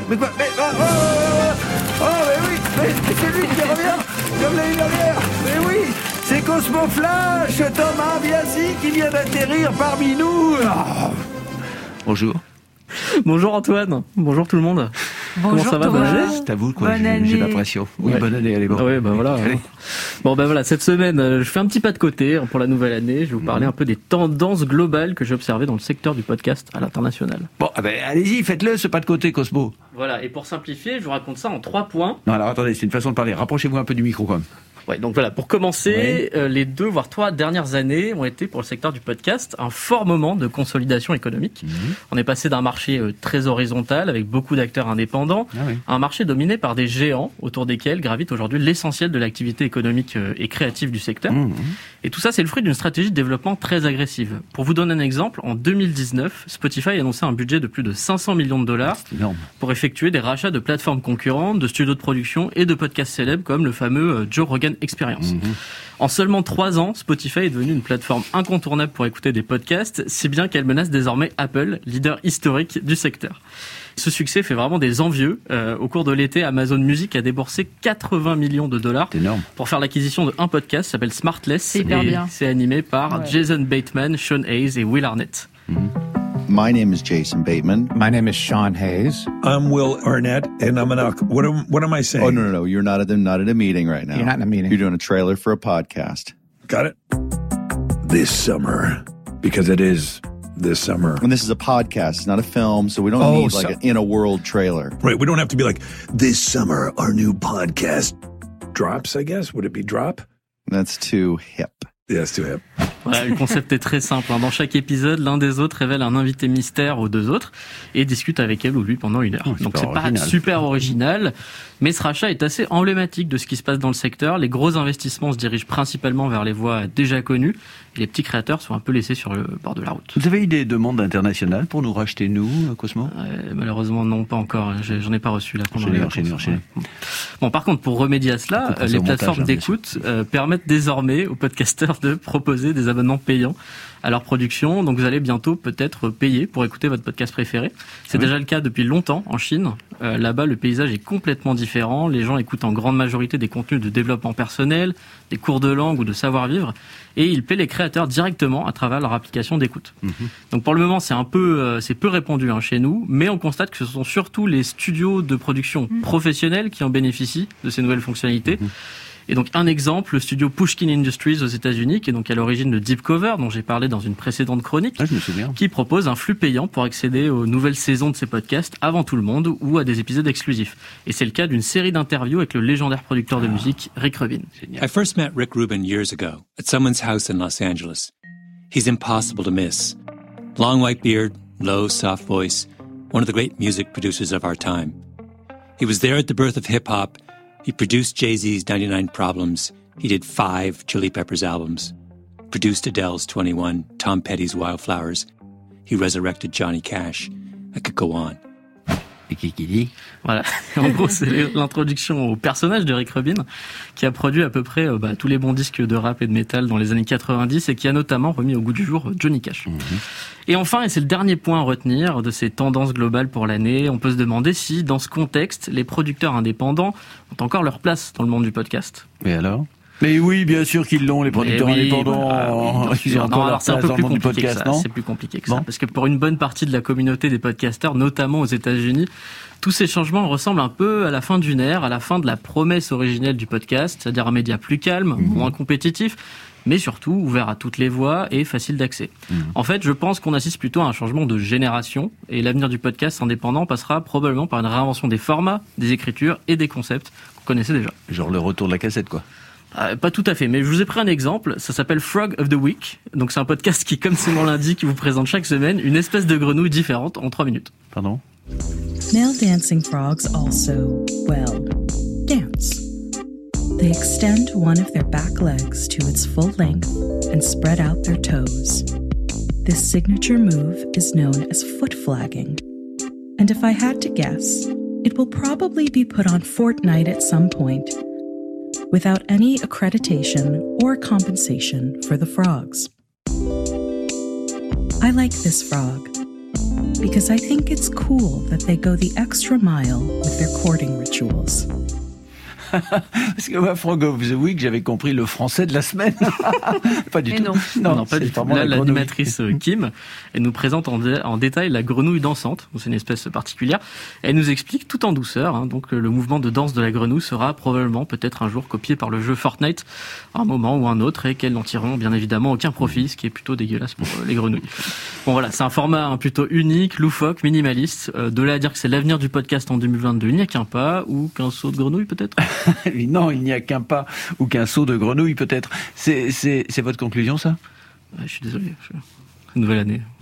Mais quoi? Mais oui, mais c'est lui qui revient comme l'année dernière. Mais oui, c'est Cosmo Flash, Thomas Biasi qui vient d'atterrir parmi nous. Oh. Bonjour. Bonjour Antoine, bonjour tout le monde. Bonjour. Comment ça va? Thomas. Bonne année. C'est à vous, quoi. J'ai l'impression. Oui, Ouais. bonne année, allez, bon. Ouais, bah voilà. Allez. Bon, bah voilà, cette semaine, je fais un petit pas de côté pour la nouvelle année. Je vais vous parler un peu des tendances globales que j'ai observées dans le secteur du podcast à l'international. Bon, ah ben, allez-y, faites-le, ce pas de côté, Cosmo. Voilà, et pour simplifier, je vous raconte ça en 3 points. Non, alors attendez, c'est une façon de parler. Rapprochez-vous un peu du micro, quand même. Ouais, donc voilà, pour commencer, les 2 voire 3 dernières années ont été pour le secteur du podcast un fort moment de consolidation économique. On est passé d'un marché très horizontal avec beaucoup d'acteurs indépendants à un marché dominé par des géants autour desquels gravite aujourd'hui l'essentiel de l'activité économique et créative du secteur. Et tout ça, c'est le fruit d'une stratégie de développement très agressive. Pour vous donner un exemple, en 2019, Spotify a annoncé un budget de plus de 500 millions de dollars pour effectuer des rachats de plateformes concurrentes, de studios de production et de podcasts célèbres comme le fameux Joe Rogan Experience. En seulement 3 ans, Spotify est devenue une plateforme incontournable pour écouter des podcasts, si bien qu'elle menace désormais Apple, leader historique du secteur. Ce succès fait vraiment des envieux. Au cours de l'été, Amazon Music a déboursé 80 millions de dollars pour faire l'acquisition de un podcast qui s'appelle Smartless. C'est hyper bien. C'est animé par Jason Bateman, Sean Hayes et Will Arnett. My name is Jason Bateman. My name is Sean Hayes. I'm Will Arnett, and I'm an what am I saying? Oh, no. You're not at a meeting right now. You're not in a meeting. You're doing a trailer for a podcast. Got it? This summer, because it is this summer. And this is a podcast, it's not a film, so we don't need like an in-a-world trailer. Right, we don't have to be like, this summer, our new podcast drops, I guess. Would it be drop? That's too hip. Yeah, it's too hip. Voilà, le concept est très simple. Dans chaque épisode, l'un des autres révèle un invité mystère aux 2 autres et discute avec elle ou lui pendant 1 heure. Donc c'est pas super original, mais ce rachat est assez emblématique de ce qui se passe dans le secteur. Les gros investissements se dirigent principalement vers les voix déjà connues et les petits créateurs sont un peu laissés sur le bord de la route. Vous avez eu des demandes internationales pour nous racheter, nous, Cosmo? Malheureusement, non, pas encore. J'en ai pas reçu là pendant Enchaînez. Bon, par contre, pour remédier à cela, les plateformes d'écoute permettent désormais aux podcasteurs de proposer des abonnements payants à leur production. Donc vous allez bientôt peut-être payer pour écouter votre podcast préféré. C'est déjà le cas depuis longtemps en Chine. Là-bas, le paysage est complètement différent. Les gens écoutent en grande majorité des contenus de développement personnel, des cours de langue ou de savoir-vivre. Et ils paient les créateurs directement à travers leur application d'écoute. Donc pour le moment, c'est peu répandu chez nous, mais on constate que ce sont surtout les studios de production professionnels qui en bénéficient de ces nouvelles fonctionnalités. Et donc un exemple, le studio Pushkin Industries aux États-Unis, qui est donc à l'origine de Deep Cover, dont j'ai parlé dans une précédente chronique, je me souviens, qui propose un flux payant pour accéder aux nouvelles saisons de ses podcasts avant tout le monde ou à des épisodes exclusifs. Et c'est le cas d'une série d'interviews avec le légendaire producteur de musique Rick Rubin. I first met Rick Rubin years ago at someone's house in Los Angeles. He's impossible to miss. Long white beard, low, soft voice, one of the great music producers of our time. He was there at the birth of hip-hop. He produced Jay-Z's 99 Problems. He did 5 Chili Peppers albums. Produced Adele's 21, Tom Petty's Wildflowers. He resurrected Johnny Cash. I could go on. Et qui dit? Voilà. En gros, c'est l'introduction au personnage de Rick Rubin, qui a produit à peu près tous les bons disques de rap et de métal dans les années 90 et qui a notamment remis au goût du jour Johnny Cash. Et enfin, et c'est le dernier point à retenir de ces tendances globales pour l'année, on peut se demander si, dans ce contexte, les producteurs indépendants ont encore leur place dans le monde du podcast. Mais alors? Mais oui, bien sûr qu'ils l'ont, les producteurs indépendants. Ils ont encore leur c'est un place peu dans plus le monde du compliqué podcast, que ça. non? C'est plus compliqué que ça. Parce que pour une bonne partie de la communauté des podcasteurs, notamment aux États-Unis, tous ces changements ressemblent un peu à la fin d'une ère, à la fin de la promesse originelle du podcast, c'est-à-dire un média plus calme, moins compétitif, mais surtout ouvert à toutes les voix et facile d'accès. En fait, je pense qu'on assiste plutôt à un changement de génération, et l'avenir du podcast indépendant passera probablement par une réinvention des formats, des écritures et des concepts qu'on connaissait déjà. Genre le retour de la cassette, quoi. Pas tout à fait, mais je vous ai pris un exemple, ça s'appelle Frog of the Week. Donc c'est un podcast qui, comme son nom l'indique, vous présente chaque semaine une espèce de grenouille différente en 3 minutes. Pardon? Male dancing frogs also, well, dance. They extend one of their back legs to its full length and spread out their toes. This signature move is known as foot flagging. And if I had to guess, it will probably be put on Fortnite at some point, without any accreditation or compensation for the frogs. I like this frog. because I think it's cool that they go the extra mile with their courting rituals. Parce que moi, Frog of the Week, j'avais compris le français de la semaine. Pas du tout. Non, pas du tout. Là, l'animatrice Kim, elle nous présente en détail la grenouille dansante. C'est une espèce particulière. Elle nous explique tout en douceur. Donc, le mouvement de danse de la grenouille sera probablement, peut-être un jour, copié par le jeu Fortnite, à un moment ou un autre, et qu'elles n'en tireront bien évidemment aucun profit, ce qui est plutôt dégueulasse pour les grenouilles. Bon, voilà, c'est un format plutôt unique, loufoque, minimaliste. De là à dire que c'est l'avenir du podcast en 2022, il n'y a qu'un pas, ou qu'un saut de grenouille peut-être. Non, il n'y a qu'un pas ou qu'un saut de grenouille peut-être. C'est votre conclusion, ça ? Je suis désolé. Nouvelle année.